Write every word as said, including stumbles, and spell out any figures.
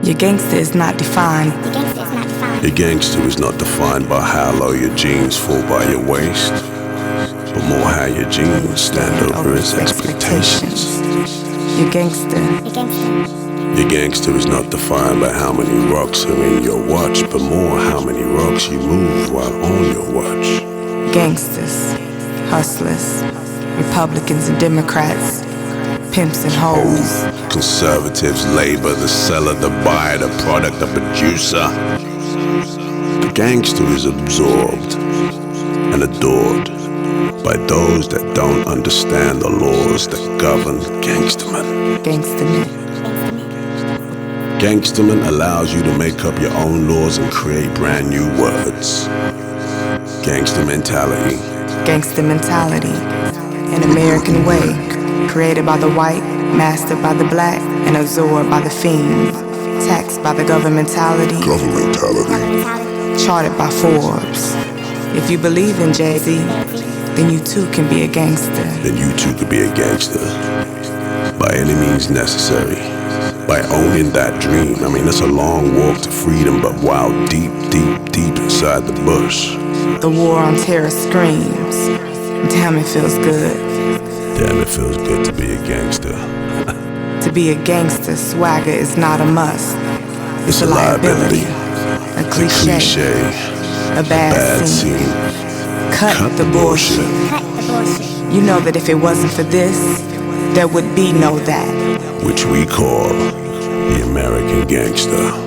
Your gangster is not defined. Your gangster is not defined by how low your jeans fall by your waist, but more how your jeans stand over its expectations. Your gangster. Your gangster is not defined by how many rocks are in your watch, but more how many rocks you move while on your watch. Gangsters, hustlers, Republicans and Democrats, pimps and hoes. Conservatives, labor, the seller, the buyer, the product, the producer. The gangster is absorbed and adored by those that don't understand the laws that govern gangstermen. Gangstermen. Gangsterman allows you to make up your own laws and create brand new words. Gangster mentality. Gangster mentality. An American way, created by the white, mastered by the black, and absorbed by the fiend. Taxed by the governmentality. Governmentality. Charted by Forbes. If you believe in Jay-Z, then you too can be a gangster. Then you too could be a gangster. By any means necessary. By owning that dream. I mean, it's a long walk to freedom, but while deep, deep, deep inside the bush. The war on terror screams. Damn, it feels good. Damn, it feels good to be a gangster. To be a gangster, swagger is not a must. It's, it's a liability. A cliche. A, cliche. a bad, a bad scene. scene. Cut, Cut the, the bullshit. bullshit. Cut the bullshit. You know that if it wasn't for this, there would be no that. Which we call the American gangster.